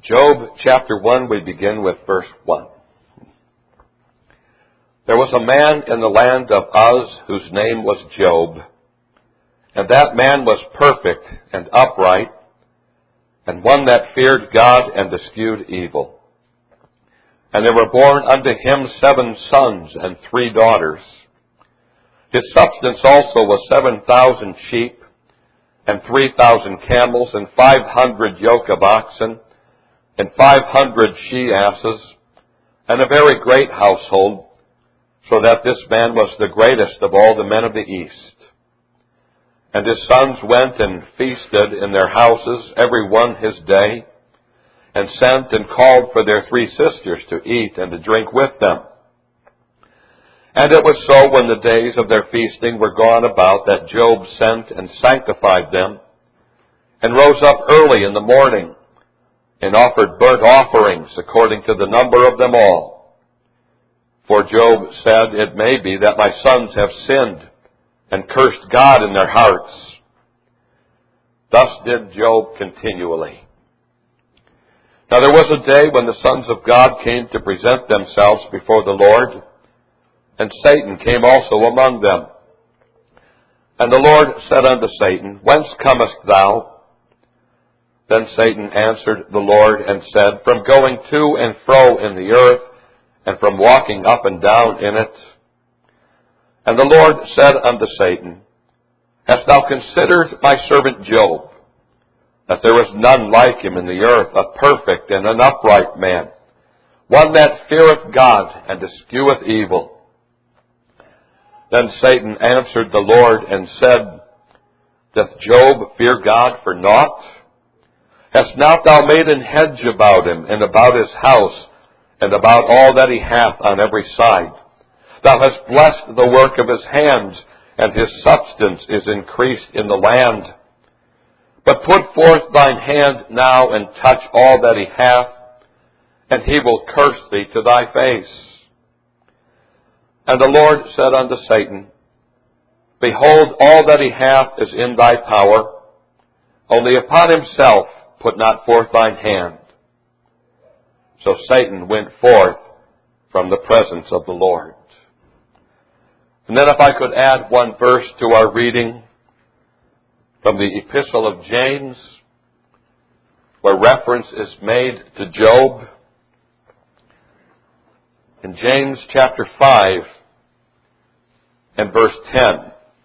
Job chapter 1, we begin with verse 1. There was a man in the land of Uz whose name was Job, and that man was perfect and upright, and one that feared God and eschewed evil. And there were born unto him 7 sons and 3 daughters. His substance also was 7,000 sheep, and 3,000 camels, and 500 yoke of oxen, and 500 she-asses, and a very great household, so that this man was the greatest of all the men of the east. And his sons went and feasted in their houses, every one his day, and sent and called for their 3 sisters to eat and to drink with them. And it was so when the days of their feasting were gone about that Job sent and sanctified them, and rose up early in the morning, and offered burnt offerings according to the number of them all. For Job said, It may be that my sons have sinned, and cursed God in their hearts. Thus did Job continually. Now there was a day when the sons of God came to present themselves before the Lord, and Satan came also among them. And the Lord said unto Satan, Whence comest thou? Then Satan answered the Lord and said, From going to and fro in the earth, and from walking up and down in it. And the Lord said unto Satan, Hast thou considered my servant Job, that there is none like him in the earth, a perfect and an upright man, one that feareth God and escheweth evil? Then Satan answered the Lord and said, Doth Job fear God for naught? Hast not thou made an hedge about him, and about his house, and about all that he hath on every side? Thou hast blessed the work of his hands, and his substance is increased in the land. But put forth thine hand now, and touch all that he hath, and he will curse thee to thy face. And the Lord said unto Satan, Behold, all that he hath is in thy power, only upon himself put not forth thine hand. So Satan went forth from the presence of the Lord. And then if I could add one verse to our reading from the Epistle of James, where reference is made to Job. In James chapter 5 and verse 10.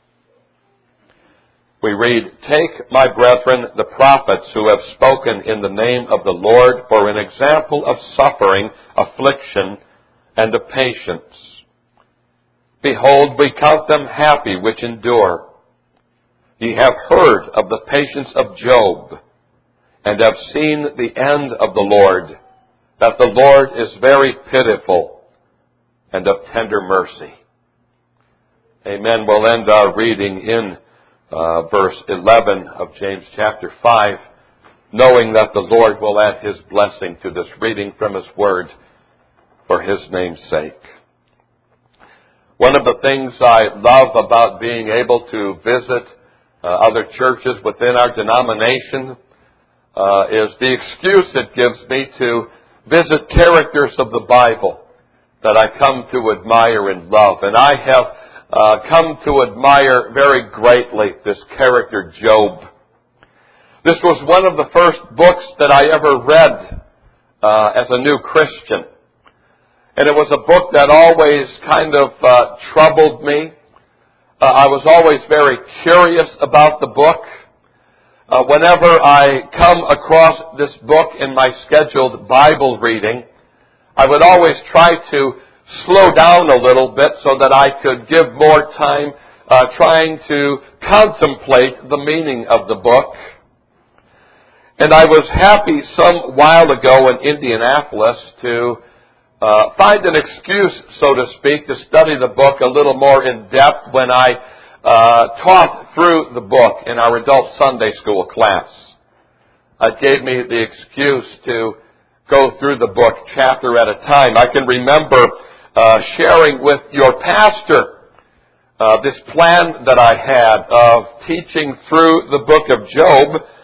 We read, Take, my brethren, the prophets who have spoken in the name of the Lord for an example of suffering, affliction, and of patience. Behold, we count them happy which endure. Ye have heard of the patience of Job, and have seen the end of the Lord, that the Lord is very pitiful and of tender mercy. Amen. We'll end our reading in verse 11 of James chapter 5, knowing that the Lord will add His blessing to this reading from His Word for His name's sake. One of the things I love about being able to visit other churches within our denomination is the excuse it gives me to visit characters of the Bible that I come to admire and love. And I have come to admire very greatly this character, Job. This was one of the first books that I ever read as a new Christian. And it was a book that always kind of troubled me. I was always very curious about the book. Whenever I come across this book in my scheduled Bible reading, I would always try to slow down a little bit so that I could give more time trying to contemplate the meaning of the book. And I was happy some while ago in Indianapolis to find an excuse, so to speak, to study the book a little more in depth when I taught through the book in our adult Sunday school class. It gave me the excuse to go through the book chapter at a time. I can remember sharing with your pastor this plan that I had of teaching through the book of Job.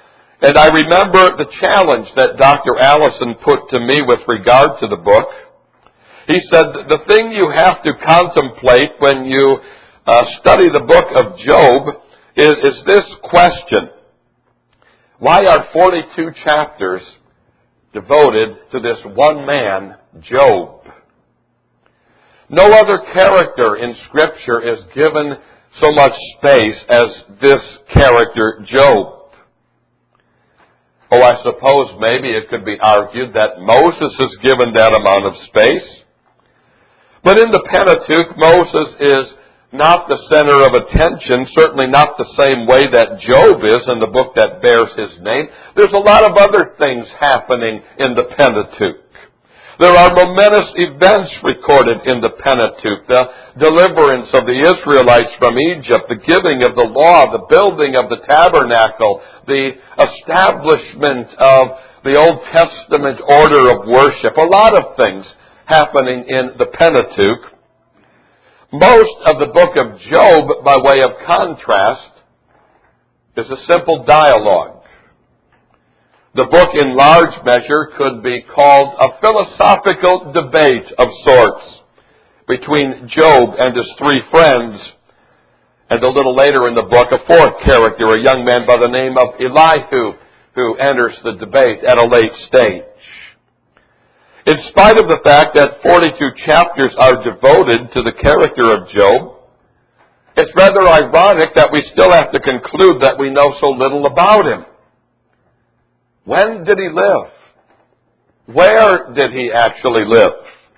And I remember the challenge that Dr. Allison put to me with regard to the book. He said, the thing you have to contemplate when you study the book of Job is this question. Why are 42 chapters devoted to this one man, Job? No other character in Scripture is given so much space as this character, Job. Oh, I suppose maybe it could be argued that Moses is given that amount of space. But in the Pentateuch, Moses is not the center of attention, certainly not the same way that Job is in the book that bears his name. There's a lot of other things happening in the Pentateuch. There are momentous events recorded in the Pentateuch. The deliverance of the Israelites from Egypt, the giving of the law, the building of the tabernacle, the establishment of the Old Testament order of worship. A lot of things happening in the Pentateuch. Most of the book of Job, by way of contrast, is a simple dialogue. The book, in large measure, could be called a philosophical debate of sorts between Job and his three friends. And a little later in the book, a fourth character, a young man by the name of Elihu, who enters the debate at a late stage. In spite of the fact that 42 chapters are devoted to the character of Job, it's rather ironic that we still have to conclude that we know so little about him. When did he live? Where did he actually live?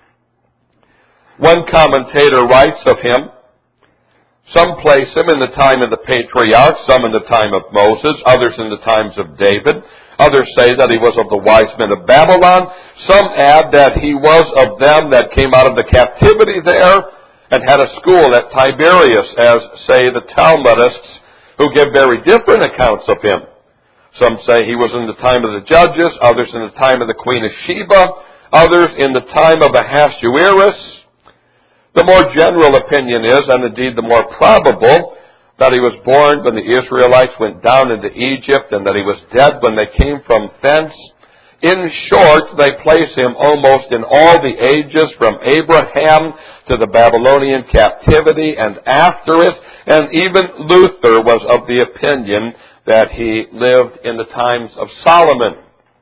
One commentator writes of him, some place him in the time of the patriarchs, some in the time of Moses, others in the times of David. Others say that he was of the wise men of Babylon. Some add that he was of them that came out of the captivity there and had a school at Tiberias, as say the Talmudists, who give very different accounts of him. Some say he was in the time of the judges, others in the time of the Queen of Sheba, others in the time of Ahasuerus. The more general opinion is, and indeed the more probable, that he was born when the Israelites went down into Egypt and that he was dead when they came from thence. In short, they place him almost in all the ages from Abraham to the Babylonian captivity and after it, and even Luther was of the opinion that he lived in the times of Solomon.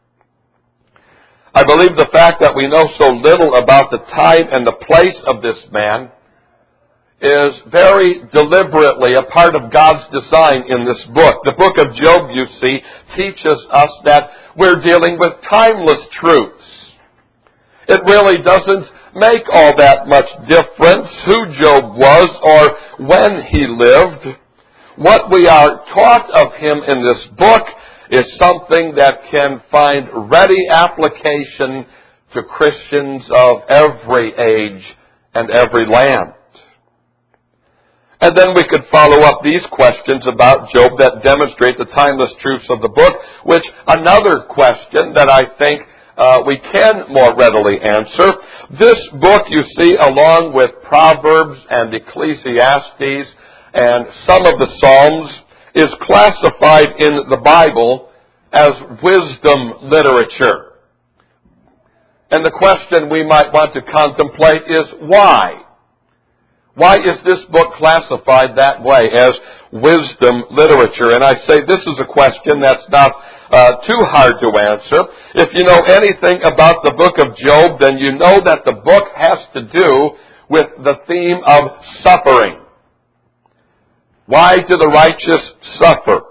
I believe the fact that we know so little about the time and the place of this man is very deliberately a part of God's design in this book. The book of Job, you see, teaches us that we're dealing with timeless truths. It really doesn't make all that much difference who Job was or when he lived. What we are taught of him in this book is something that can find ready application to Christians of every age and every land. And then we could follow up these questions about Job that demonstrate the timeless truths of the book, which another question that I think we can more readily answer. This book, you see, along with Proverbs and Ecclesiastes and some of the Psalms, is classified in the Bible as wisdom literature. And the question we might want to contemplate is why? Why is this book classified that way as wisdom literature? And I say this is a question that's not too hard to answer. If you know anything about the book of Job, then you know that the book has to do with the theme of suffering. Why do the righteous suffer?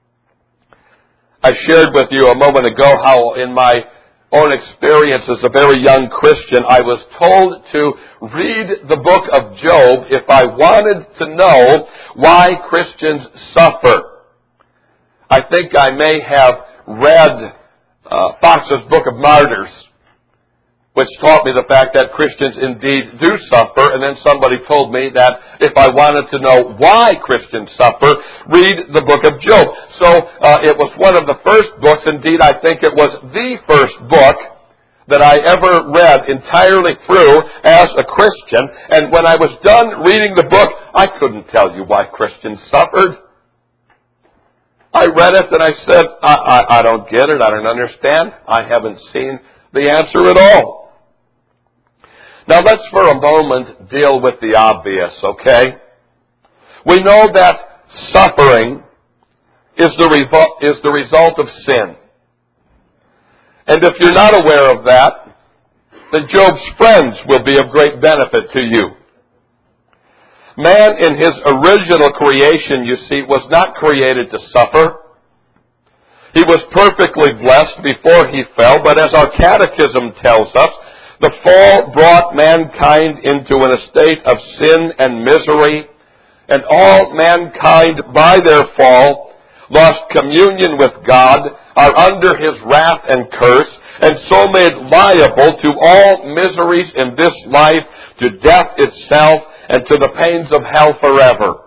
I shared with you a moment ago how in my own experience as a very young Christian, I was told to read the book of Job if I wanted to know why Christians suffer. I think I may have read Fox's Book of Martyrs, which taught me the fact that Christians indeed do suffer, and then somebody told me that if I wanted to know why Christians suffer, read the book of Job. So it was one of the first books, indeed I think it was the first book that I ever read entirely through as a Christian, and when I was done reading the book, I couldn't tell you why Christians suffered. I read it and I said, I don't get it. I don't understand. I haven't seen the answer at all. Now let's for a moment deal with the obvious, okay? We know that suffering is the result of sin. And if you're not aware of that, then Job's friends will be of great benefit to you. Man in his original creation, you see, was not created to suffer. He was perfectly blessed before he fell, but as our catechism tells us, the fall brought mankind into an estate of sin and misery, and all mankind by their fall lost communion with God, are under his wrath and curse, and so made liable to all miseries in this life, to death itself, and to the pains of hell forever.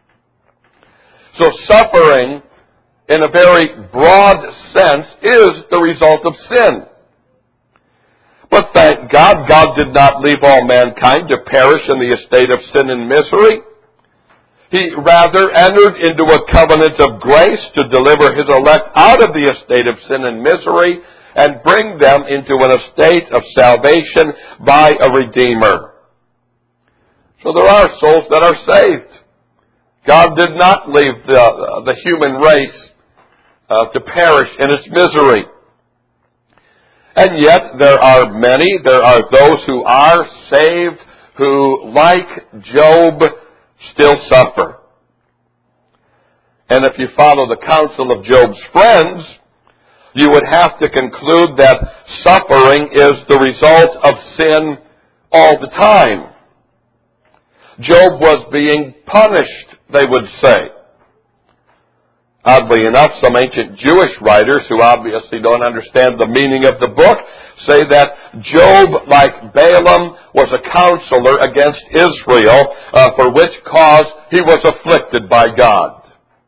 So suffering, in a very broad sense, is the result of sin. But thank God, God did not leave all mankind to perish in the estate of sin and misery. He rather entered into a covenant of grace to deliver his elect out of the estate of sin and misery and bring them into an estate of salvation by a Redeemer. So there are souls that are saved. God did not leave the human race to perish in its misery. And yet there are those who are saved who, like Job, still suffer. And if you follow the counsel of Job's friends, you would have to conclude that suffering is the result of sin all the time. Job was being punished, they would say. Oddly enough, some ancient Jewish writers, who obviously don't understand the meaning of the book, say that Job, like Balaam, was a counselor against Israel, for which cause he was afflicted by God.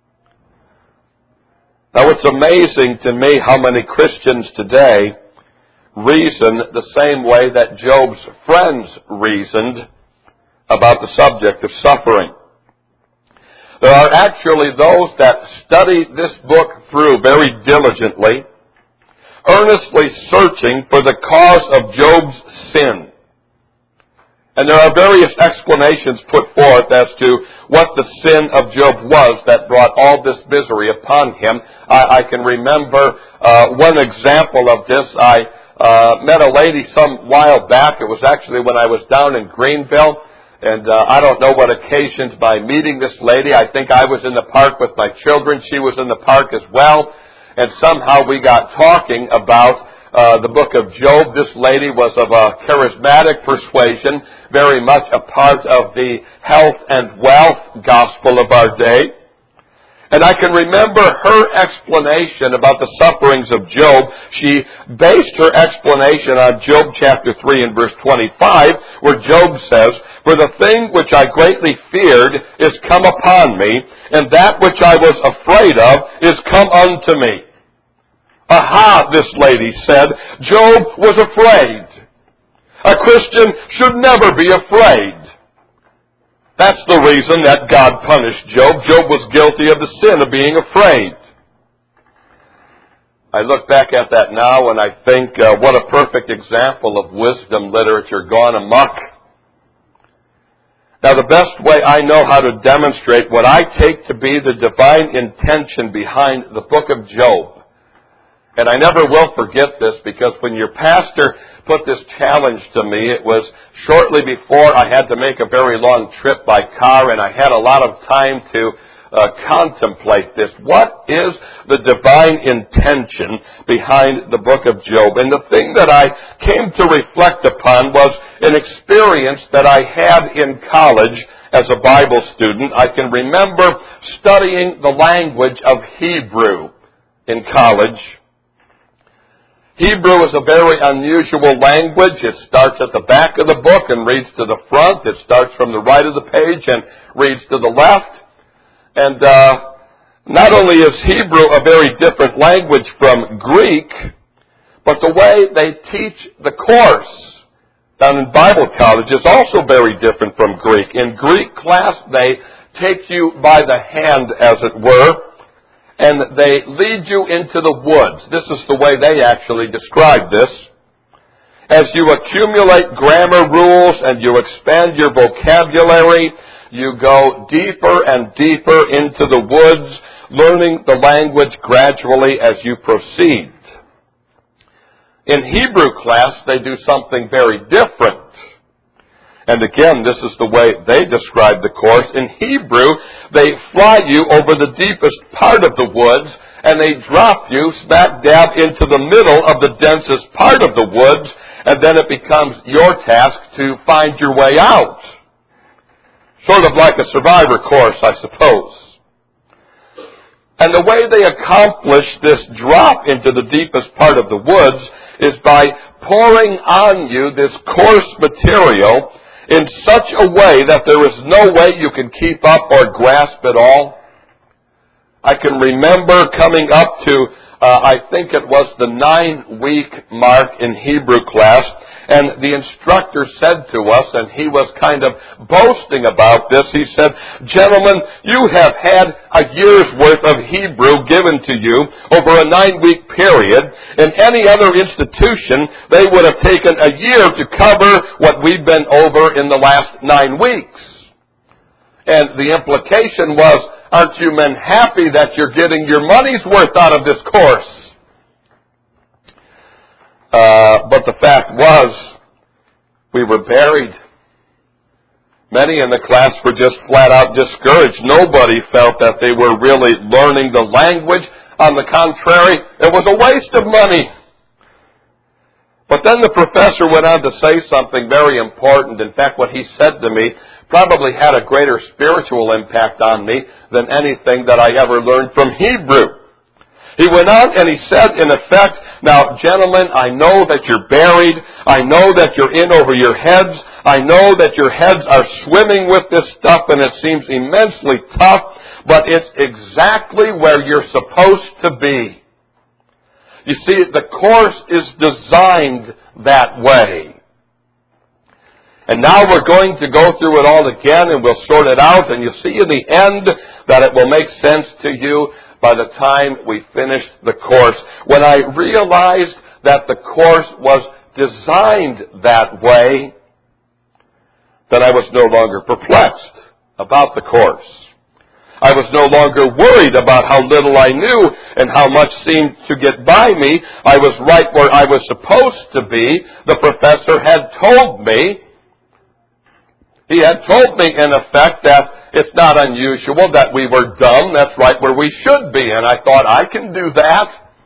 Now it's amazing to me how many Christians today reason the same way that Job's friends reasoned about the subject of suffering. There are actually those that study this book through very diligently, earnestly searching for the cause of Job's sin. And there are various explanations put forth as to what the sin of Job was that brought all this misery upon him. I can remember one example of this. I met a lady some while back. It was actually when I was down in Greenville. And I don't know what occasioned my meeting this lady. I think I was in the park with my children. She was in the park as well. And somehow we got talking about the book of Job. This lady was of a charismatic persuasion, very much a part of the health and wealth gospel of our day. And I can remember her explanation about the sufferings of Job. She based her explanation on Job chapter 3 and verse 25, where Job says, "For the thing which I greatly feared is come upon me, and that which I was afraid of is come unto me." Aha, this lady said, Job was afraid. A Christian should never be afraid. That's the reason that God punished Job. Job was guilty of the sin of being afraid. I look back at that now and I think, what a perfect example of wisdom literature gone amok. Now, the best way I know how to demonstrate what I take to be the divine intention behind the book of Job, and I never will forget this, because when your pastor put this challenge to me, it was shortly before I had to make a very long trip by car, and I had a lot of time to contemplate this. What is the divine intention behind the book of Job? And the thing that I came to reflect upon was an experience that I had in college as a Bible student. I can remember studying the language of Hebrew in college. Hebrew is a very unusual language. It starts at the back of the book and reads to the front. It starts from the right of the page and reads to the left. And not only is Hebrew a very different language from Greek, but the way they teach the course down in Bible college is also very different from Greek. In Greek class, they take you by the hand, as it were, and they lead you into the woods. This is the way they actually describe this. As you accumulate grammar rules and you expand your vocabulary, you go deeper and deeper into the woods, learning the language gradually as you proceed. In Hebrew class, they do something very different. And again, this is the way they describe the course. In Hebrew, they fly you over the deepest part of the woods, and they drop you smack dab into the middle of the densest part of the woods, and then it becomes your task to find your way out. Sort of like a survivor course, I suppose. And the way they accomplish this drop into the deepest part of the woods is by pouring on you this course material in such a way that there is no way you can keep up or grasp it all. I can remember coming up to, I think it was the 9-week mark in Hebrew class, and the instructor said to us, and he was kind of boasting about this, he said, "Gentlemen, you have had a year's worth of Hebrew given to you over a 9-week period. In any other institution, they would have taken a year to cover what we've been over in the last 9 weeks. And the implication was, aren't you men happy that you're getting your money's worth out of this course? But the fact was, we were buried. Many in the class were just flat out discouraged. Nobody felt that they were really learning the language. On the contrary, it was a waste of money. But then the professor went on to say something very important. In fact, what he said to me probably had a greater spiritual impact on me than anything that I ever learned from Hebrew. He went on and he said, in effect, "Now, gentlemen, I know that you're buried. I know that you're in over your heads. I know that your heads are swimming with this stuff and it seems immensely tough, but it's exactly where you're supposed to be." You see, the course is designed that way. And now we're going to go through it all again and we'll sort it out, and you'll see in the end that it will make sense to you by the time we finished the course. When I realized that the course was designed that way, then I was no longer perplexed about the course. I was no longer worried about how little I knew and how much seemed to get by me. I was right where I was supposed to be. The professor had told me, he had told me in effect that it's not unusual that we were dumb. That's right where we should be. And I thought, I can do that.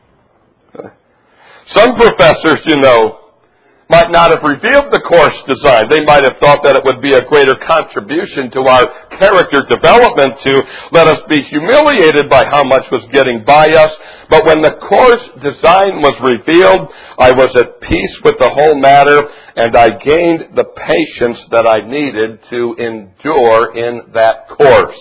Some professors, might not have revealed the course design. They might have thought that it would be a greater contribution to our character development to let us be humiliated by how much was getting by us. But when the course design was revealed, I was at peace with the whole matter, and I gained the patience that I needed to endure in that course.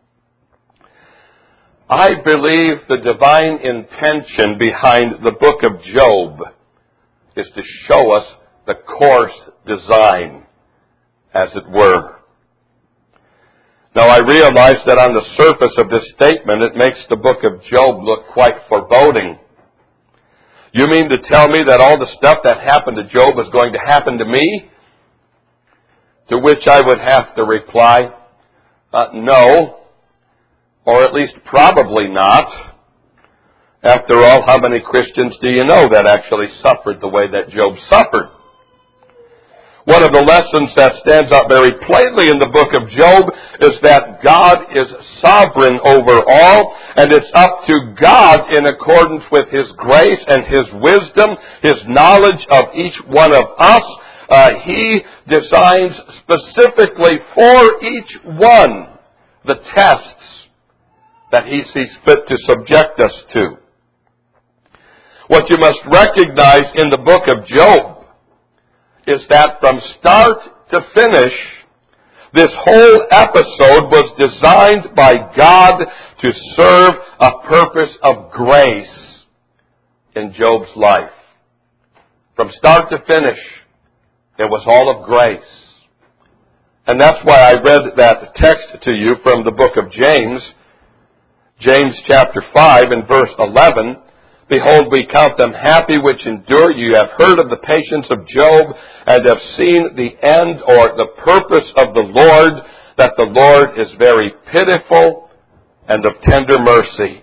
I believe the divine intention behind the book of Job is to show us the course design, as it were. Now, I realize that on the surface of this statement, it makes the book of Job look quite foreboding. You mean to tell me that all the stuff that happened to Job is going to happen to me? To which I would have to reply, no, or at least probably not. After all, how many Christians do you know that actually suffered the way that Job suffered? One of the lessons that stands out very plainly in the book of Job is that God is sovereign over all, and it's up to God, in accordance with His grace and His wisdom, His knowledge of each one of us. He designs specifically for each one the tests that He sees fit to subject us to. What you must recognize in the book of Job is that from start to finish, this whole episode was designed by God to serve a purpose of grace in Job's life. From start to finish, it was all of grace. And that's why I read that text to you from the book of James. James chapter 5 and verse 11, behold, we count them happy which endure. You have heard of the patience of Job and have seen the end or the purpose of the Lord, that the Lord is very pitiful and of tender mercy.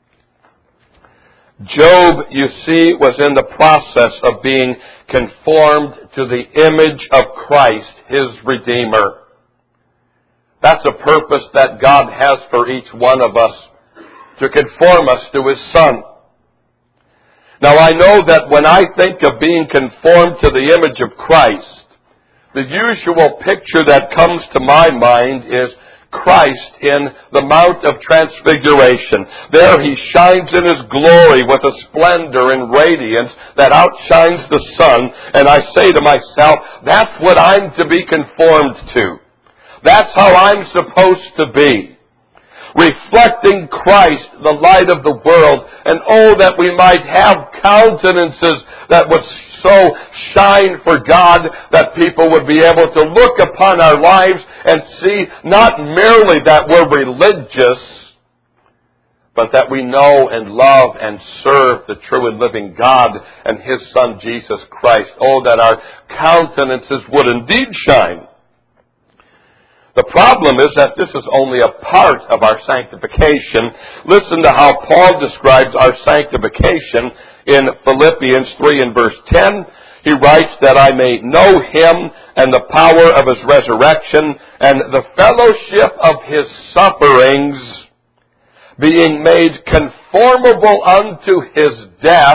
Job, you see, was in the process of being conformed to the image of Christ, his Redeemer. That's a purpose that God has for each one of us, to conform us to his Son. Now I know that when I think of being conformed to the image of Christ, the usual picture that comes to my mind is Christ in the Mount of Transfiguration. There he shines in his glory with a splendor and radiance that outshines the sun. And I say to myself, that's what I'm to be conformed to. That's how I'm supposed to be. Reflecting Christ, the light of the world, and oh, that we might have countenances that would so shine for God that people would be able to look upon our lives and see not merely that we're religious, but that we know and love and serve the true and living God and his Son Jesus Christ. Oh, that our countenances would indeed shine. The problem is that this is only a part of our sanctification. Listen to how Paul describes our sanctification in Philippians 3 and verse 10. He writes that I may know him and the power of his resurrection and the fellowship of his sufferings, being made conformable unto his death.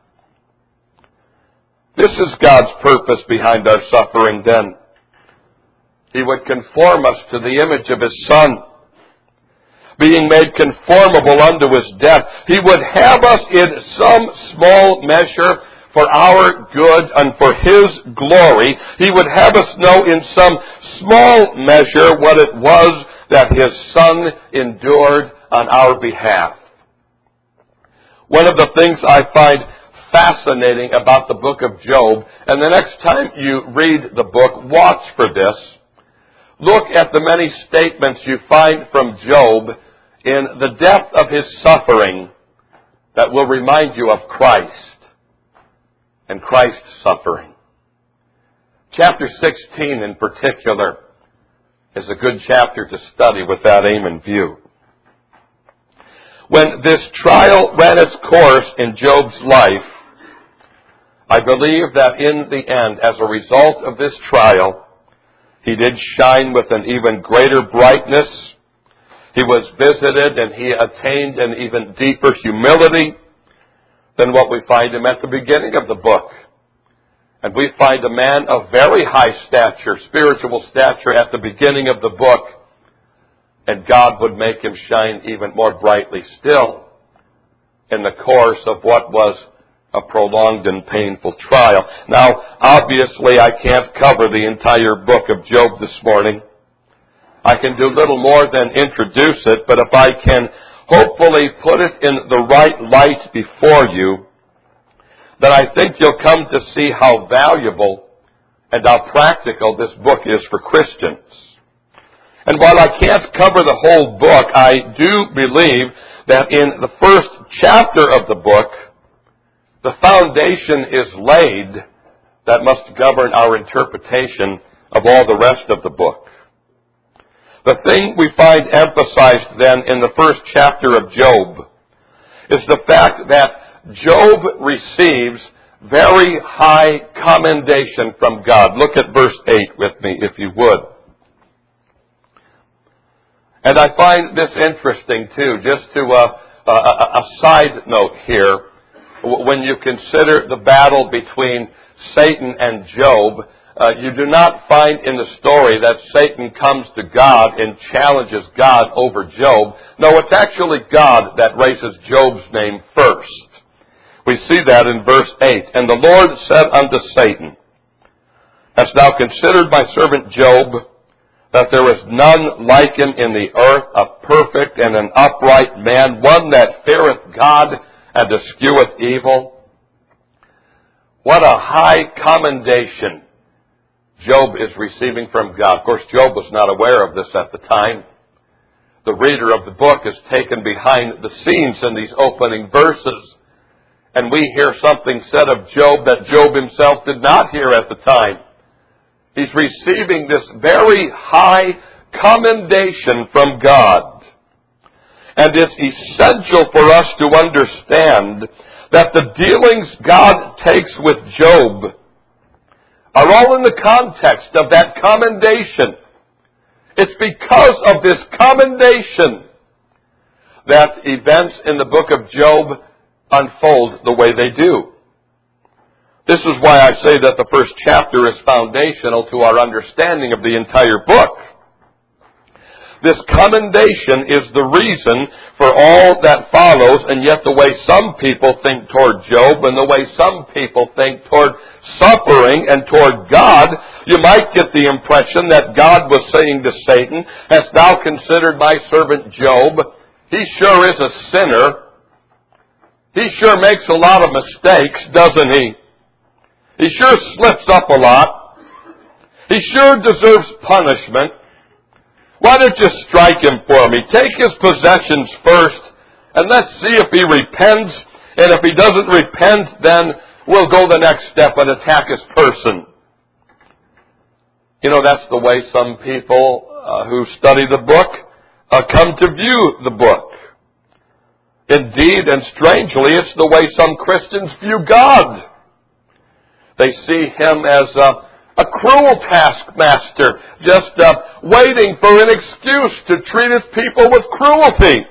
This is God's purpose behind our suffering then. He would conform us to the image of his Son, being made conformable unto his death. He would have us in some small measure for our good and for his glory. He would have us know in some small measure what it was that his Son endured on our behalf. One of the things I find fascinating about the book of Job, and the next time you read the book, watch for this. Look at the many statements you find from Job in the depth of his suffering that will remind you of Christ and Christ's suffering. Chapter 16 in particular is a good chapter to study with that aim in view. When this trial ran its course in Job's life, I believe that in the end, as a result of this trial, he did shine with an even greater brightness. He was visited and he attained an even deeper humility than what we find him at the beginning of the book. And we find a man of very high stature, spiritual stature, at the beginning of the book. And God would make him shine even more brightly still in the course of what was a prolonged and painful trial. Now, obviously, I can't cover the entire book of Job this morning. I can do little more than introduce it, but if I can hopefully put it in the right light before you, then I think you'll come to see how valuable and how practical this book is for Christians. And while I can't cover the whole book, I do believe that in the first chapter of the book, the foundation is laid that must govern our interpretation of all the rest of the book. The thing we find emphasized then in the first chapter of Job is the fact that Job receives very high commendation from God. Look at verse 8 with me, if you would. And I find this interesting too, just to a side note here. When you consider the battle between Satan and Job, you do not find in the story that Satan comes to God and challenges God over Job. No, it's actually God that raises Job's name first. We see that in verse 8. And the Lord said unto Satan, Hast thou considered my servant Job, that there is none like him in the earth, a perfect and an upright man, one that feareth God and escheweth evil? What a high commendation Job is receiving from God. Of course, Job was not aware of this at the time. the reader of the book is taken behind the scenes in these opening verses. And we hear something said of Job that Job himself did not hear at the time. He's receiving this very high commendation from God. And it's essential for us to understand that the dealings God takes with Job are all in the context of that commendation. It's because of this commendation that events in the book of Job unfold the way they do. This is why I say that the first chapter is foundational to our understanding of the entire book. This commendation is the reason for all that follows, and yet the way some people think toward Job and the way some people think toward suffering and toward God, you might get the impression that God was saying to Satan, "Hast thou considered my servant Job? He sure is a sinner. He sure makes a lot of mistakes, doesn't he? He sure slips up a lot. He sure deserves punishment. Why don't you strike him for me? Take his possessions first, and let's see if he repents. And if he doesn't repent, then we'll go the next step and attack his person." You know, that's the way some people who study the book come to view the book. Indeed, and strangely, it's the way some Christians view God. They see him as a cruel taskmaster, just waiting for an excuse to treat his people with cruelty.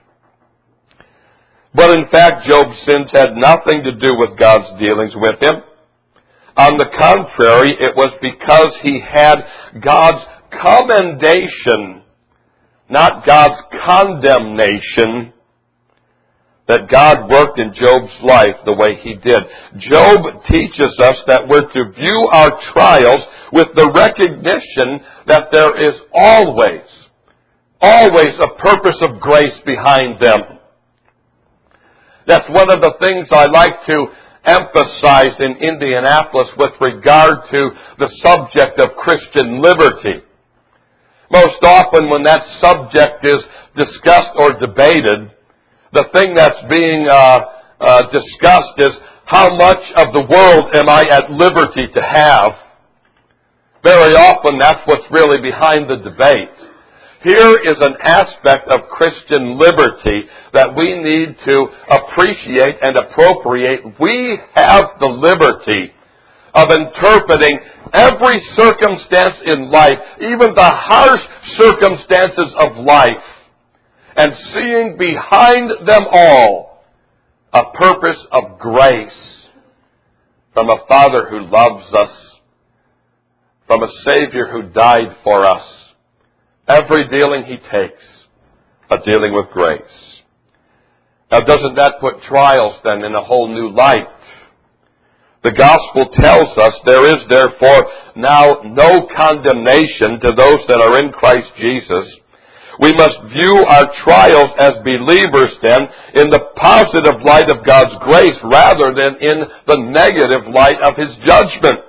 But in fact, Job's sins had nothing to do with God's dealings with him. On the contrary, it was because he had God's commendation, not God's condemnation, that God worked in Job's life the way he did. Job teaches us that we're to view our trials with the recognition that there is always a purpose of grace behind them. That's one of the things I like to emphasize in Indianapolis with regard to the subject of Christian liberty. Most often when that subject is discussed or debated, the thing that's being discussed is how much of the world am I at liberty to have? Very often that's what's really behind the debate. Here is an aspect of Christian liberty that we need to appreciate and appropriate. We have the liberty of interpreting every circumstance in life, even the harsh circumstances of life, and seeing behind them all a purpose of grace from a Father who loves us, from a Savior who died for us. Every dealing he takes, a dealing with grace. Now, doesn't that put trials then in a whole new light? The gospel tells us there is therefore now no condemnation to those that are in Christ Jesus. We must view our trials as believers then in the positive light of God's grace rather than in the negative light of His judgment.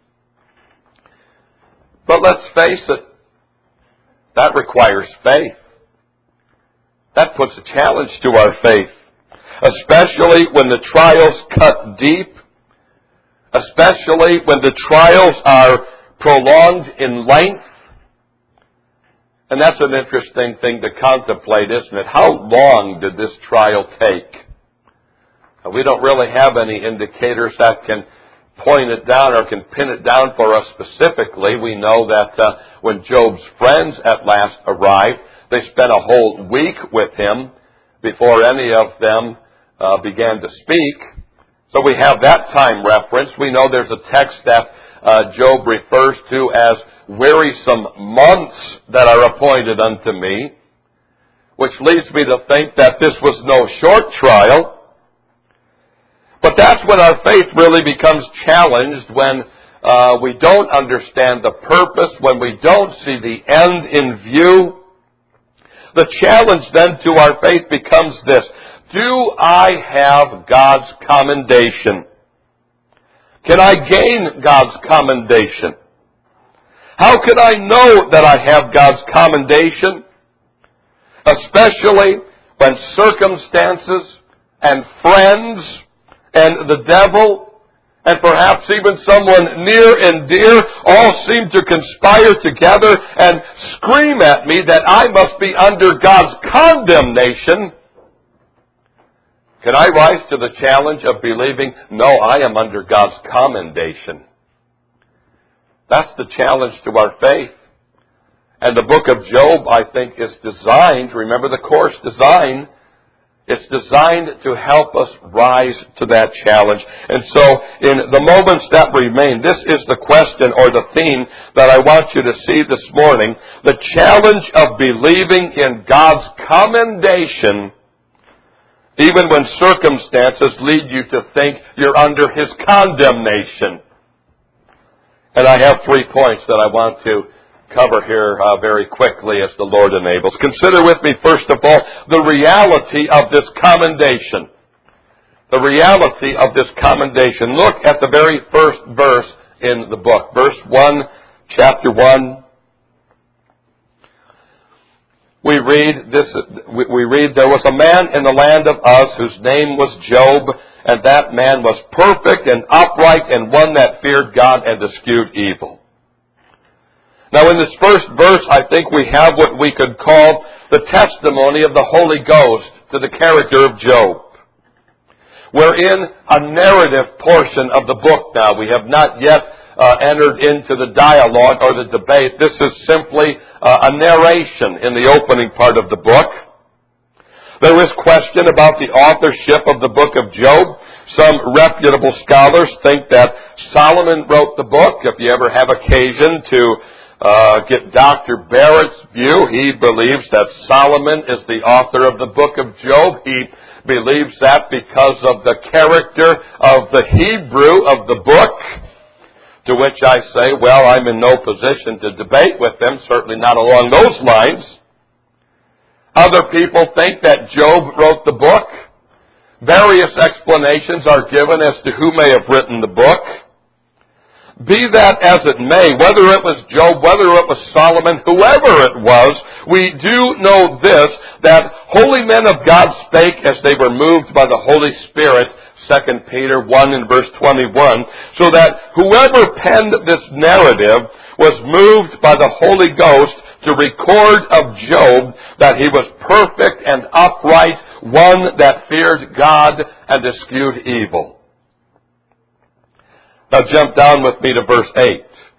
But let's face it, that requires faith. That puts a challenge to our faith, especially when the trials cut deep, especially when the trials are prolonged in length. And that's an interesting thing to contemplate, isn't it? How long did this trial take? We don't really have any indicators that can point it down or can pin it down for us specifically. We know that when Job's friends at last arrived, they spent a whole week with him before any of them began to speak. So we have that time reference. We know there's a text that Job refers to as wearisome months that are appointed unto me, which leads me to think that this was no short trial. But that's when our faith really becomes challenged, when we don't understand the purpose, when we don't see the end in view. The challenge then to our faith becomes this: do I have God's commendation? Can I gain God's commendation? How can I know that I have God's commendation? especially when circumstances and friends and the devil and perhaps even someone near and dear all seem to conspire together and scream at me that I must be under God's condemnation, can I rise to the challenge of believing, no, I am under God's commendation? That's the challenge to our faith. And the book of Job, I think, is designed, remember the course design, it's designed to help us rise to that challenge. And so, in the moments that remain, this is the question or the theme that I want you to see this morning. The challenge of believing in God's commendation, even when circumstances lead you to think you're under His condemnation. And I have 3 points that I want to cover here very quickly as the Lord enables. Consider with me, first of all, the reality of this commendation. The reality of this commendation. Look at the very first verse in the book. Verse 1, chapter 1. We read, there was a man in the land of Uz whose name was Job, and that man was perfect and upright and one that feared God and eschewed evil. Now in this first verse, I think we have what we could call the testimony of the Holy Ghost to the character of Job. We're in a narrative portion of the book now. We have not yet entered into the dialogue or the debate. This is simply a narration in the opening part of the book. There is question about the authorship of the book of Job. Some reputable scholars think that Solomon wrote the book. If you ever have occasion to get Dr. Barrett's view, he believes that Solomon is the author of the book of Job. He believes that because of the character of the Hebrew of the book, to which I say, well, I'm in no position to debate with them, certainly not along those lines. Other people think that Job wrote the book. Various explanations are given as to who may have written the book. Be that as it may, whether it was Job, whether it was Solomon, whoever it was, we do know this, that holy men of God spake as they were moved by the Holy Spirit, 2 Peter 1 and verse 21, so that whoever penned this narrative was moved by the Holy Ghost to record of Job that he was perfect and upright, one that feared God and eschewed evil. Now jump down with me to verse 8.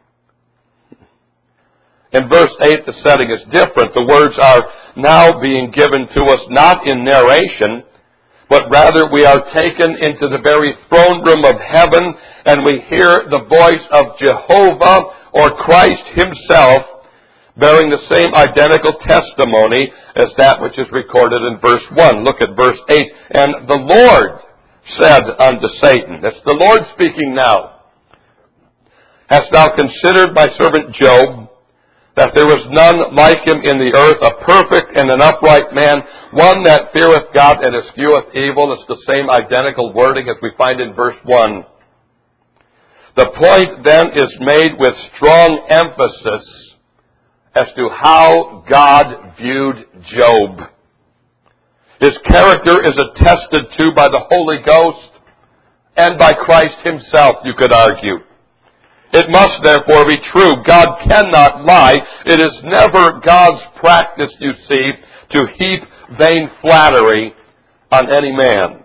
In verse 8, the setting is different. The words are now being given to us not in narration, but rather we are taken into the very throne room of heaven, and we hear the voice of Jehovah or Christ Himself bearing the same identical testimony as that which is recorded in verse 1. Look at verse 8. And the Lord said unto Satan, that's the Lord speaking now, hast thou considered my servant Job, that there is none like him in the earth, a perfect and an upright man, one that feareth God and escheweth evil? It's the same identical wording as we find in verse 1. The point then is made with strong emphasis as to how God viewed Job. His character is attested to by the Holy Ghost and by Christ Himself, you could argue. It must therefore be true. God cannot lie. It is never God's practice, you see, to heap vain flattery on any man.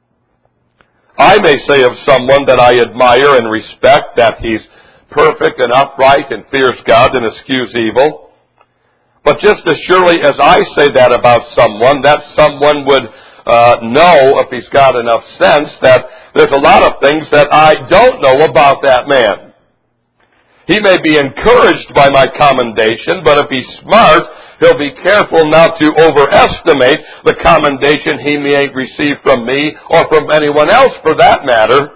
I may say of someone that I admire and respect that he's perfect and upright and fears God and eschews evil. But just as surely as I say that about someone, that someone would know, if he's got enough sense, that there's a lot of things that I don't know about that man. He may be encouraged by my commendation, but if he's smart, he'll be careful not to overestimate the commendation he may receive from me or from anyone else for that matter.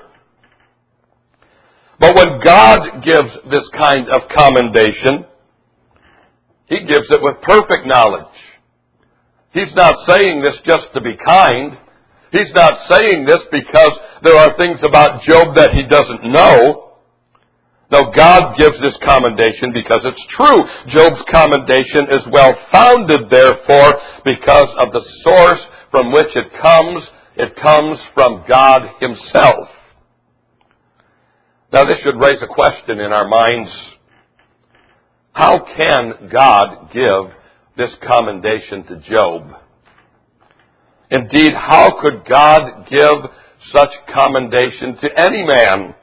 But when God gives this kind of commendation, He gives it with perfect knowledge. He's not saying this just to be kind. He's not saying this because there are things about Job that He doesn't know. No, God gives this commendation because it's true. Job's commendation is well founded, therefore, because of the source from which it comes. It comes from God Himself. Now, this should raise a question in our minds. How can God give this commendation to Job? Indeed, how could God give such commendation to any man?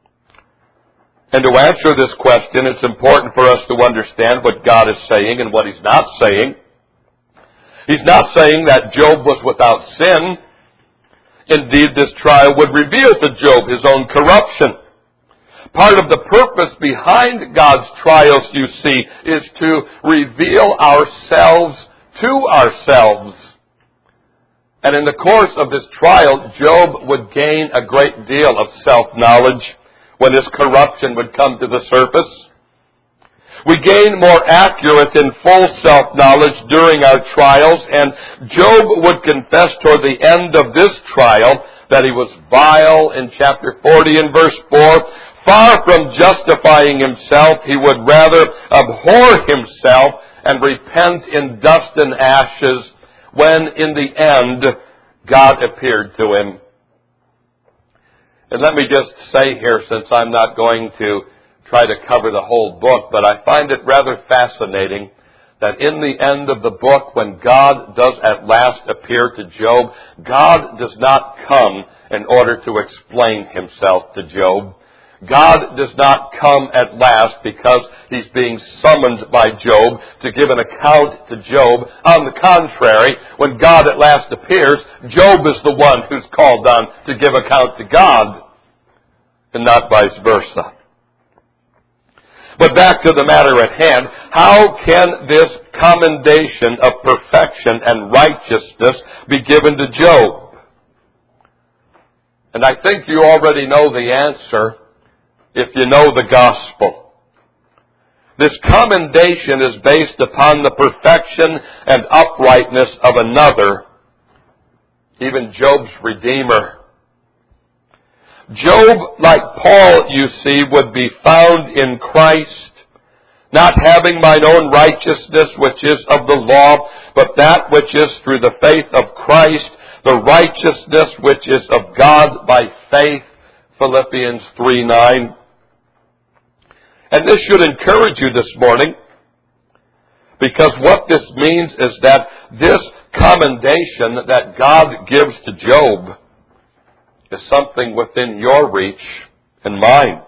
And to answer this question, it's important for us to understand what God is saying and what He's not saying. He's not saying that Job was without sin. Indeed, this trial would reveal to Job his own corruption. Part of the purpose behind God's trials, you see, is to reveal ourselves to ourselves. And in the course of this trial, Job would gain a great deal of self-knowledge when his corruption would come to the surface. We gain more accurate and full self-knowledge during our trials, and Job would confess toward the end of this trial that he was vile in chapter 40 and verse 4. Far from justifying himself, he would rather abhor himself and repent in dust and ashes when, in the end, God appeared to him. And let me just say here, since I'm not going to try to cover the whole book, but I find it rather fascinating that in the end of the book, when God does at last appear to Job, God does not come in order to explain Himself to Job. God does not come at last because He's being summoned by Job to give an account to Job. On the contrary, when God at last appears, Job is the one who's called on to give account to God, and not vice versa. But back to the matter at hand, how can this commendation of perfection and righteousness be given to Job? And I think you already know the answer if you know the gospel. This commendation is based upon the perfection and uprightness of another, even Job's Redeemer. Job, like Paul, you see, would be found in Christ, not having mine own righteousness which is of the law, but that which is through the faith of Christ, the righteousness which is of God by faith, Philippians 3:9. And this should encourage you this morning, because what this means is that this commendation that God gives to Job is something within your reach and mine.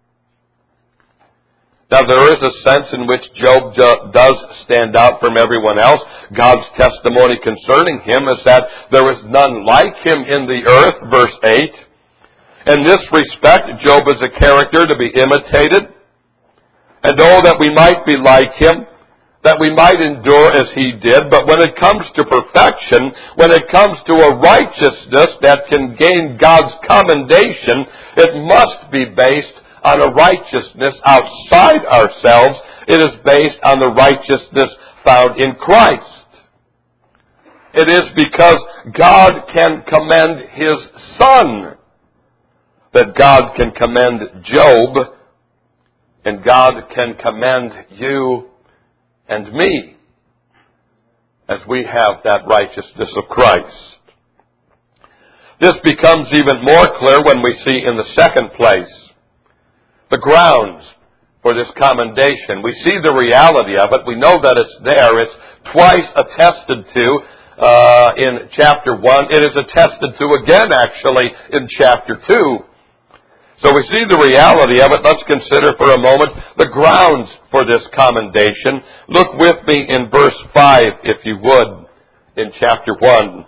Now, there is a sense in which Job does stand out from everyone else. God's testimony concerning him is that there is none like him in the earth, verse 8. In this respect, Job is a character to be imitated. And oh, that we might be like him, that we might endure as he did. But when it comes to perfection, when it comes to a righteousness that can gain God's commendation, it must be based on a righteousness outside ourselves. It is based on the righteousness found in Christ. It is because God can commend His Son that God can commend Job, and God can commend you and me as we have that righteousness of Christ. This becomes even more clear when we see in the second place the grounds for this commendation. We see the reality of it. We know that it's there. It's twice attested to in chapter 1. It is attested to again, actually, in chapter 2. So we see the reality of it. Let's consider for a moment the grounds for this commendation. Look with me in verse 5, if you would, in chapter 1.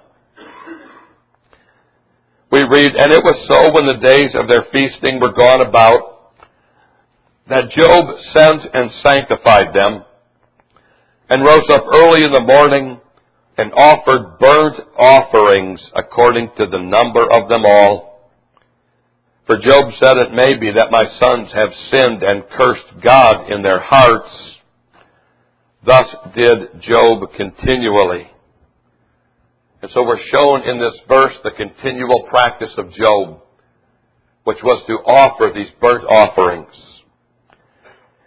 We read, "And it was so when the days of their feasting were gone about, that Job sent and sanctified them, and rose up early in the morning, and offered burnt offerings according to the number of them all. For Job said, It may be that my sons have sinned and cursed God in their hearts. Thus did Job continually." And so we're shown in this verse the continual practice of Job, which was to offer these burnt offerings.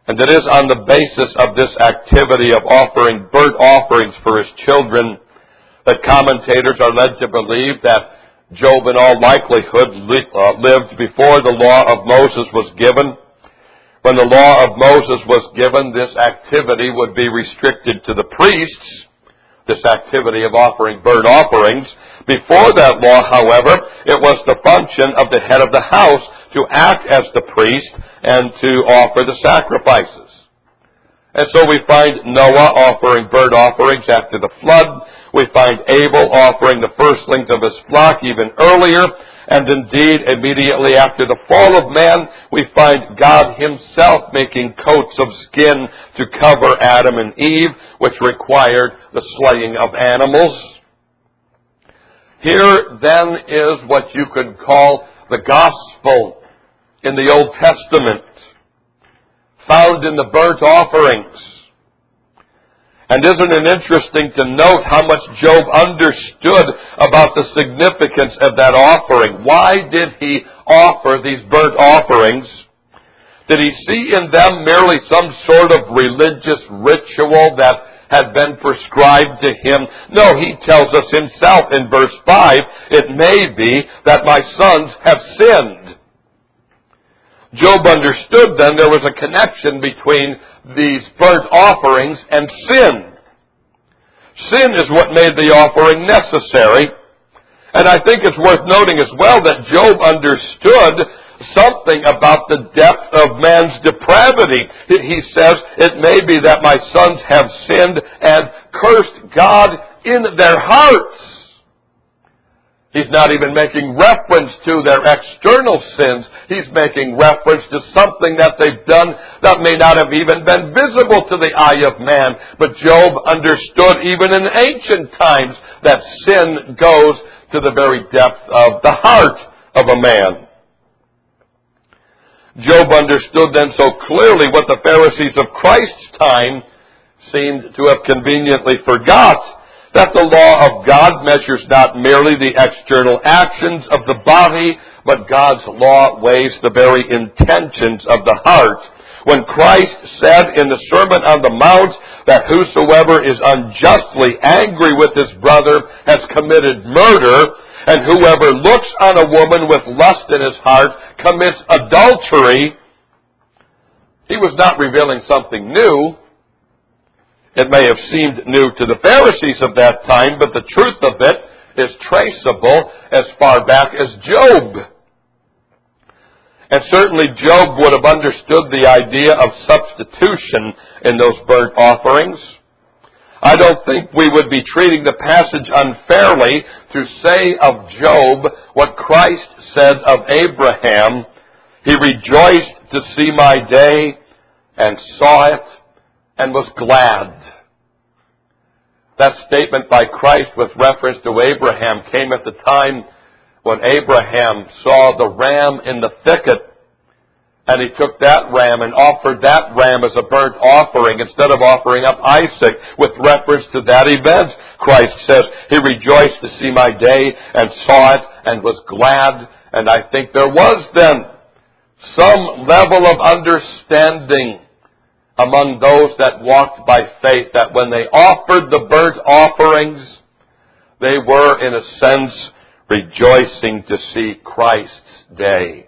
And it is on the basis of this activity of offering burnt offerings for his children that commentators are led to believe that Job in all likelihood lived before the law of Moses was given. When the law of Moses was given, this activity would be restricted to the priests, this activity of offering burnt offerings. Before that law, however, it was the function of the head of the house to act as the priest and to offer the sacrifices. And so we find Noah offering burnt offerings after the flood. We find Abel offering the firstlings of his flock even earlier. And indeed, immediately after the fall of man, we find God himself making coats of skin to cover Adam and Eve, which required the slaying of animals. Here then is what you could call the gospel in the Old Testament, found in the burnt offerings. And isn't it interesting to note how much Job understood about the significance of that offering? Why did he offer these burnt offerings? Did he see in them merely some sort of religious ritual that had been prescribed to him? No, he tells us himself in verse 5, it may be that my sons have sinned. Job understood then there was a connection between these burnt offerings and sin. Sin is what made the offering necessary. And I think it's worth noting as well that Job understood something about the depth of man's depravity. He says, it may be that my sons have sinned and cursed God in their hearts. He's not even making reference to their external sins. He's making reference to something that they've done that may not have even been visible to the eye of man. But Job understood even in ancient times that sin goes to the very depth of the heart of a man. Job understood then so clearly what the Pharisees of Christ's time seemed to have conveniently forgot, that the law of God measures not merely the external actions of the body, but God's law weighs the very intentions of the heart. When Christ said in the Sermon on the Mount that whosoever is unjustly angry with his brother has committed murder, and whoever looks on a woman with lust in his heart commits adultery, he was not revealing something new. It may have seemed new to the Pharisees of that time, but the truth of it is traceable as far back as Job. And certainly Job would have understood the idea of substitution in those burnt offerings. I don't think we would be treating the passage unfairly to say of Job what Christ said of Abraham. He rejoiced to see my day and saw it and was glad. That statement by Christ with reference to Abraham came at the time when Abraham saw the ram in the thicket, and he took that ram and offered that ram as a burnt offering instead of offering up Isaac. With reference to that event, Christ says, he rejoiced to see my day and saw it and was glad. And I think there was then some level of understanding among those that walked by faith, that when they offered the burnt offerings, they were, in a sense, rejoicing to see Christ's day.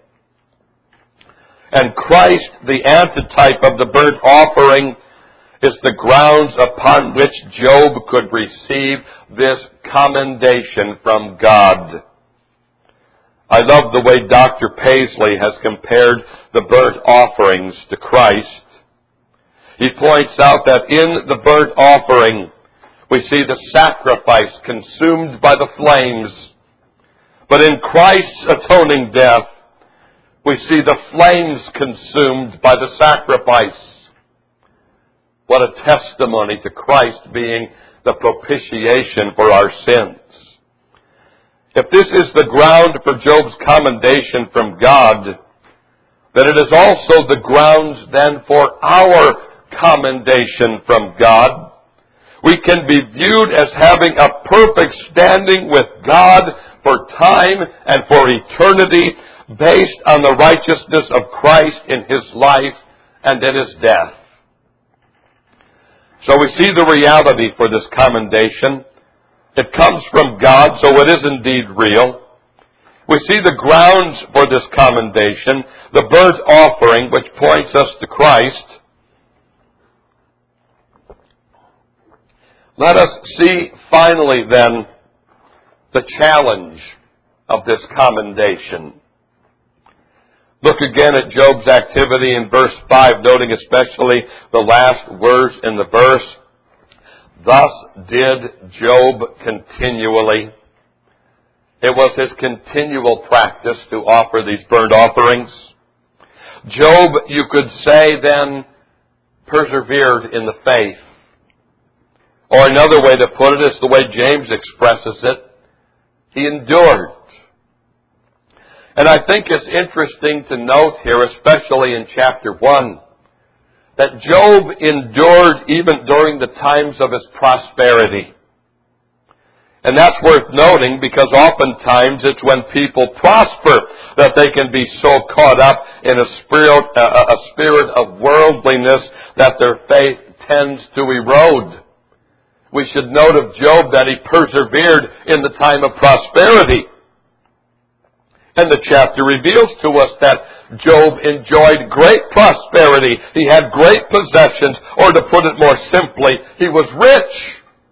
And Christ, the antitype of the burnt offering, is the grounds upon which Job could receive this commendation from God. I love the way Dr. Paisley has compared the burnt offerings to Christ. He points out that in the burnt offering, we see the sacrifice consumed by the flames. But in Christ's atoning death, we see the flames consumed by the sacrifice. What a testimony to Christ being the propitiation for our sins. If this is the ground for Job's commendation from God, then it is also the grounds then for our commendation from God. We can be viewed as having a perfect standing with God for time and for eternity based on the righteousness of Christ in His life and in his death. So we see the reality for this commendation. It comes from God, so it is indeed real. We see the grounds for this commendation, the burnt offering, which points us to Christ. Let us see finally then the challenge of this commendation. Look again at Job's activity in verse 5, noting especially the last words in the verse. Thus did Job continually. It was his continual practice to offer these burnt offerings. Job, you could say then, persevered in the faith. Or another way to put it is the way James expresses it. He endured. And I think it's interesting to note here, especially in chapter 1, that Job endured even during the times of his prosperity. And that's worth noting because oftentimes it's when people prosper that they can be so caught up in a spirit of worldliness that their faith tends to erode. We should note of Job that he persevered in the time of prosperity. And the chapter reveals to us that Job enjoyed great prosperity. He had great possessions, or to put it more simply, he was rich.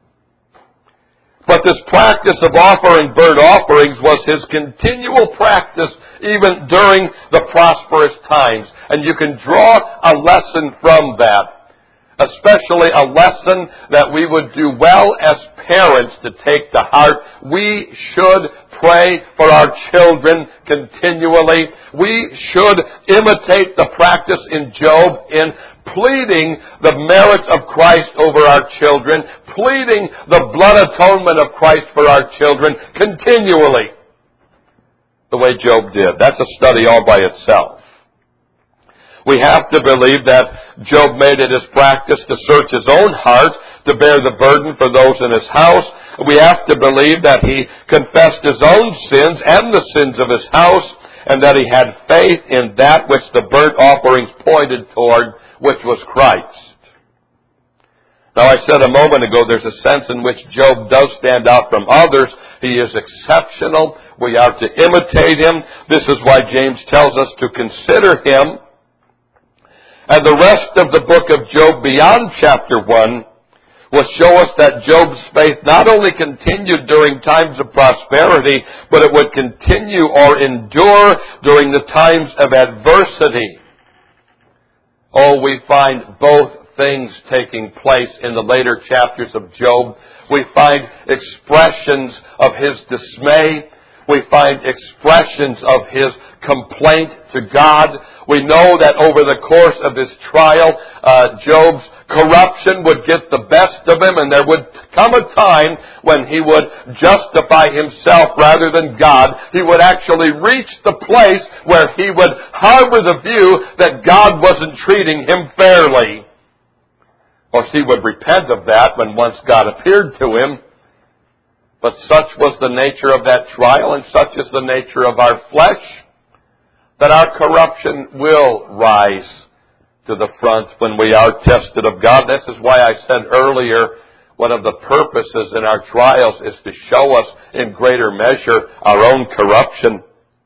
But this practice of offering burnt offerings was his continual practice even during the prosperous times. And you can draw a lesson from that, especially a lesson that we would do well as parents to take to heart. We should pray for our children continually. We should imitate the practice in Job in pleading the merits of Christ over our children, pleading the blood atonement of Christ for our children continually, the way Job did. That's a study all by itself. We have to believe that Job made it his practice to search his own heart, to bear the burden for those in his house. We have to believe that he confessed his own sins and the sins of his house, and that he had faith in that which the burnt offerings pointed toward, which was Christ. Now, I said a moment ago there's a sense in which Job does stand out from others. He is exceptional. We are to imitate him. This is why James tells us to consider him. And the rest of the book of Job beyond chapter 1 will show us that Job's faith not only continued during times of prosperity, but it would continue or endure during the times of adversity. Oh, we find both things taking place in the later chapters of Job. We find expressions of his dismay. We find expressions of his complaint to God. We know that over the course of his trial, Job's corruption would get the best of him, and there would come a time when he would justify himself rather than God. He would actually reach the place where he would harbor the view that God wasn't treating him fairly. Of course, he would repent of that when once God appeared to him. But such was the nature of that trial, and such is the nature of our flesh, that our corruption will rise to the front when we are tested of God. This is why I said earlier, one of the purposes in our trials is to show us in greater measure our own corruption.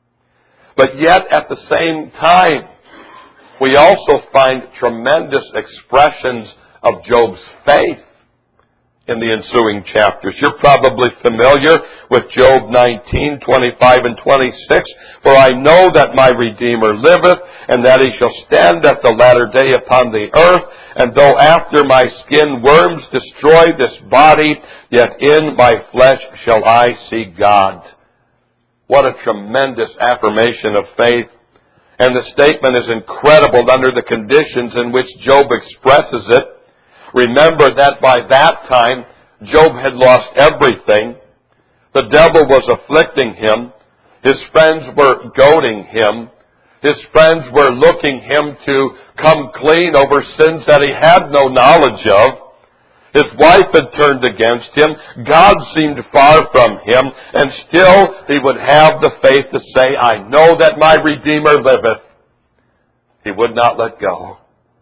But yet, at the same time, we also find tremendous expressions of Job's faith in the ensuing chapters. You're probably familiar with Job 19, 25 and 26. For I know that my Redeemer liveth, and that he shall stand at the latter day upon the earth. And though after my skin worms destroy this body, yet in my flesh shall I see God. What a tremendous affirmation of faith. And the statement is incredible under the conditions in which Job expresses it. Remember that by that time, Job had lost everything. The devil was afflicting him. His friends were goading him. His friends were looking him to come clean over sins that he had no knowledge of. His wife had turned against him. God seemed far from him. And still he would have the faith to say, I know that my Redeemer liveth. He would not let go.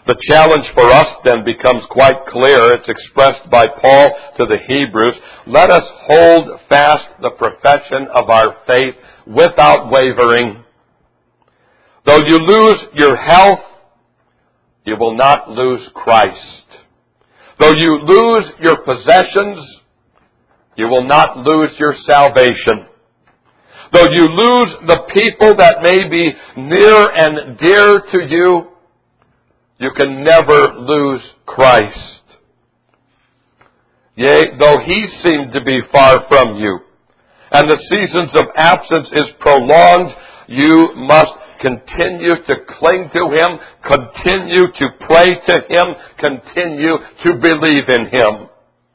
The challenge for us then becomes quite clear. It's expressed by Paul to the Hebrews. Let us hold fast the profession of our faith without wavering. Though you lose your health, you will not lose Christ. Though you lose your possessions, you will not lose your salvation. Though you lose the people that may be near and dear to you, you can never lose Christ. Yea, though He seemed to be far from you, and the seasons of absence is prolonged, you must continue to cling to Him, continue to pray to Him, continue to believe in Him.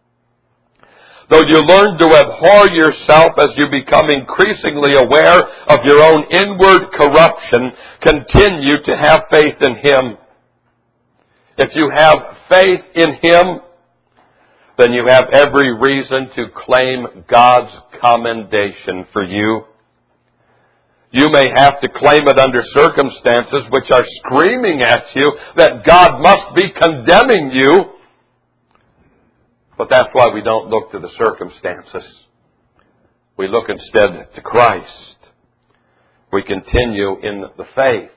Though you learn to abhor yourself as you become increasingly aware of your own inward corruption, continue to have faith in Him. If you have faith in Him, then you have every reason to claim God's commendation for you. You may have to claim it under circumstances which are screaming at you that God must be condemning you. But that's why we don't look to the circumstances. We look instead to Christ. We continue in the faith.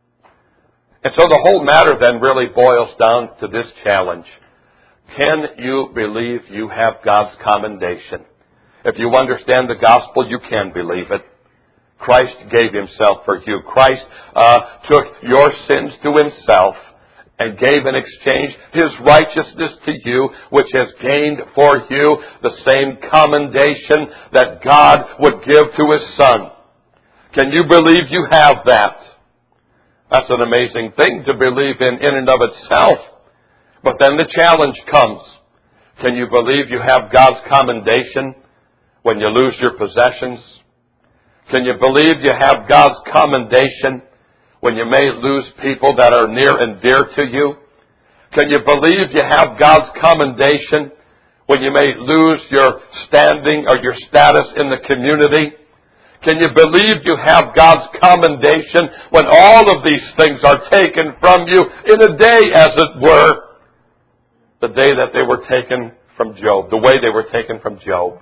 And so the whole matter then really boils down to this challenge. Can you believe you have God's commendation? If you understand the gospel, you can believe it. Christ gave Himself for you. Christ took your sins to Himself and gave in exchange His righteousness to you, which has gained for you the same commendation that God would give to His Son. Can you believe you have that? That's an amazing thing to believe in and of itself. But then the challenge comes. Can you believe you have God's commendation when you lose your possessions? Can you believe you have God's commendation when you may lose people that are near and dear to you? Can you believe you have God's commendation when you may lose your standing or your status in the community? Can you believe you have God's commendation when all of these things are taken from you in a day, as it were? The day that they were taken from Job, the way they were taken from Job.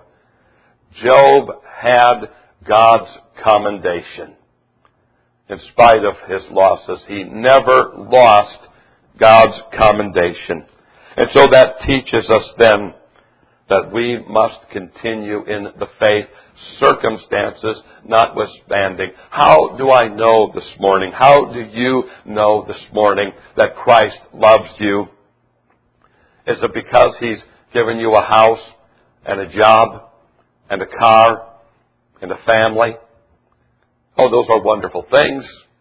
Job had God's commendation. In spite of his losses, he never lost God's commendation. And so that teaches us then that we must continue in the faith, circumstances notwithstanding. How do I know this morning? How do you know this morning that Christ loves you? Is it because He's given you a house and a job and a car and a family? Oh, those are wonderful things,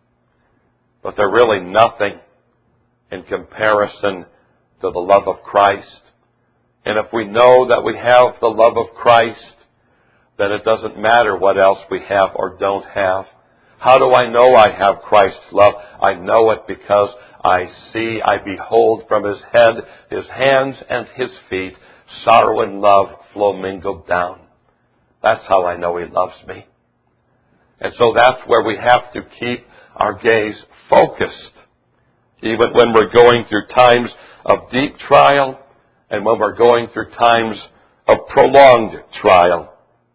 but they're really nothing in comparison to the love of Christ. And if we know that we have the love of Christ, then it doesn't matter what else we have or don't have. How do I know I have Christ's love? I know it because I behold from His head, His hands, and His feet, sorrow and love flow mingled down. That's how I know He loves me. And so that's where we have to keep our gaze focused, even when we're going through times of deep trial and when we're going through times of prolonged trial.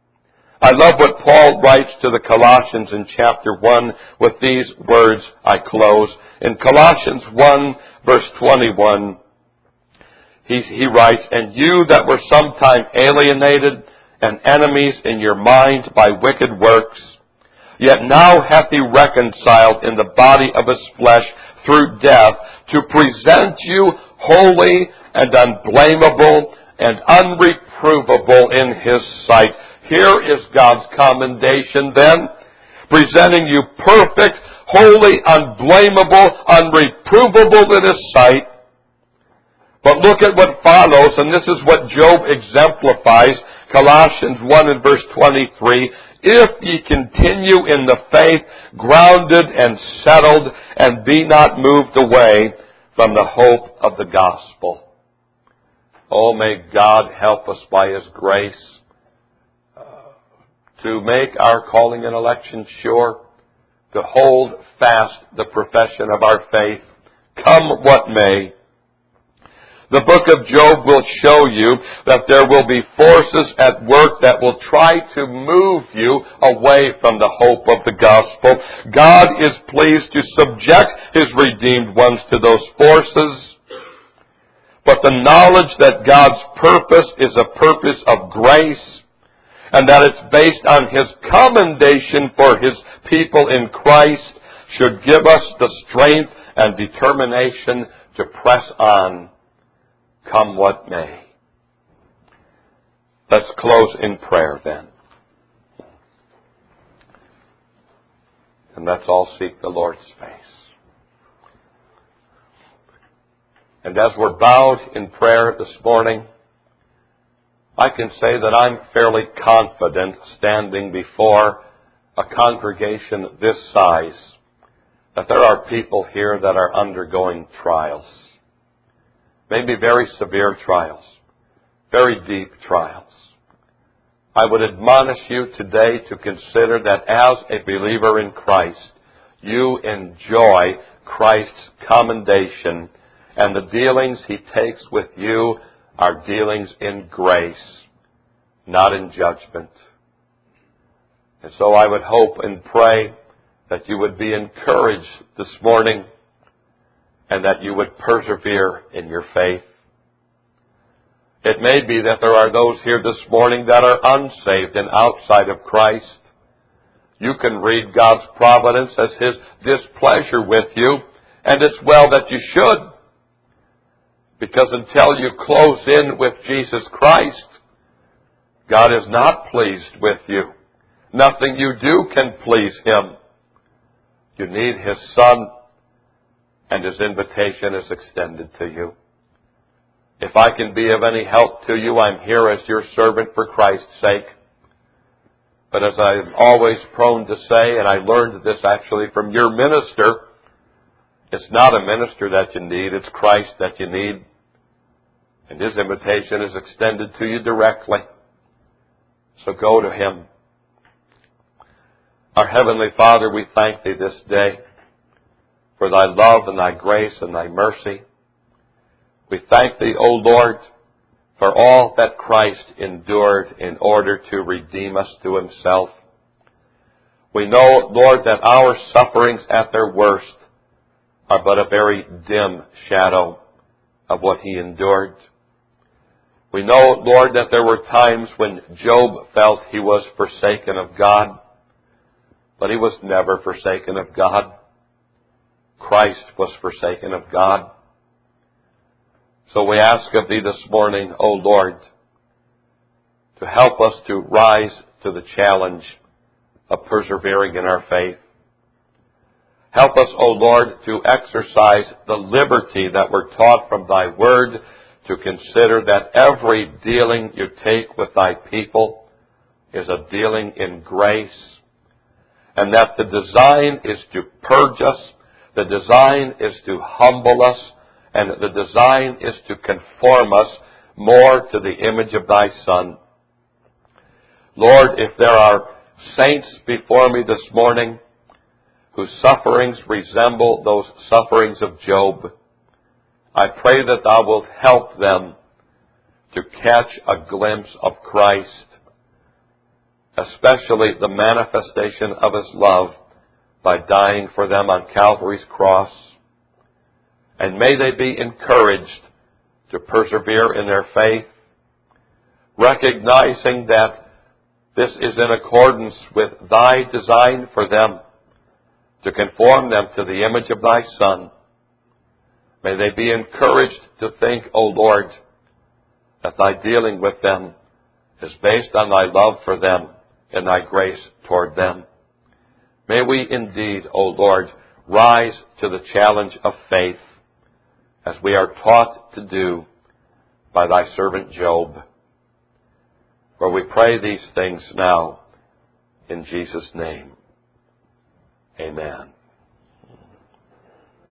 I love what Paul writes to the Colossians in chapter 1 with these words. I close. In Colossians 1 verse 21, he writes, "And you that were sometime alienated and enemies in your mind by wicked works, yet now hath He reconciled in the body of His flesh through death, to present you holy and unblameable and unreprovable in His sight." Here is God's commendation then, presenting you perfect, holy, unblameable, unreprovable in His sight. But look at what follows, and this is what Job exemplifies. Colossians 1 and verse 23, "If ye continue in the faith, grounded and settled, and be not moved away from the hope of the gospel." Oh, may God help us by His grace to make our calling and election sure, to hold fast the profession of our faith come what may. The book of Job will show you that there will be forces at work that will try to move you away from the hope of the gospel. God is pleased to subject His redeemed ones to those forces. But the knowledge that God's purpose is a purpose of grace, and that it's based on His commendation for His people in Christ, should give us the strength and determination to press on, come what may. Let's close in prayer then. And let's all seek the Lord's face. And as we're bowed in prayer this morning, I can say that I'm fairly confident standing before a congregation this size that there are people here that are undergoing trials. Maybe very severe trials, very deep trials. I would admonish you today to consider that as a believer in Christ, you enjoy Christ's commendation, and the dealings He takes with you are dealings in grace, not in judgment. And so I would hope and pray that you would be encouraged this morning and that you would persevere in your faith. It may be that there are those here this morning that are unsaved and outside of Christ. You can read God's providence as His displeasure with you, and it's well that you should. Because until you close in with Jesus Christ, God is not pleased with you. Nothing you do can please Him. You need His Son, and His invitation is extended to you. If I can be of any help to you, I'm here as your servant for Christ's sake. But as I'm always prone to say, and I learned this actually from your minister, it's not a minister that you need, it's Christ that you need. And His invitation is extended to you directly. So go to Him. Our Heavenly Father, we thank Thee this day for Thy love and Thy grace and Thy mercy. We thank Thee, O Lord, for all that Christ endured in order to redeem us to Himself. We know, Lord, that our sufferings at their worst are but a very dim shadow of what He endured. We know, Lord, that there were times when Job felt he was forsaken of God, but he was never forsaken of God. Christ was forsaken of God. So we ask of Thee this morning, O Lord, to help us to rise to the challenge of persevering in our faith. Help us, O Lord, to exercise the liberty that we're taught from Thy Word, to consider that every dealing You take with Thy people is a dealing in grace, and that the design is to purge us, the design is to humble us, and the design is to conform us more to the image of Thy Son. Lord, if there are saints before me this morning whose sufferings resemble those sufferings of Job, I pray that Thou wilt help them to catch a glimpse of Christ, especially the manifestation of His love by dying for them on Calvary's cross. And may they be encouraged to persevere in their faith, recognizing that this is in accordance with Thy design for them, to conform them to the image of Thy Son. May they be encouraged to think, O Lord, that Thy dealing with them is based on Thy love for them and Thy grace toward them. May we indeed, O Lord, rise to the challenge of faith as we are taught to do by Thy servant Job. For we pray these things now in Jesus' name. Amen.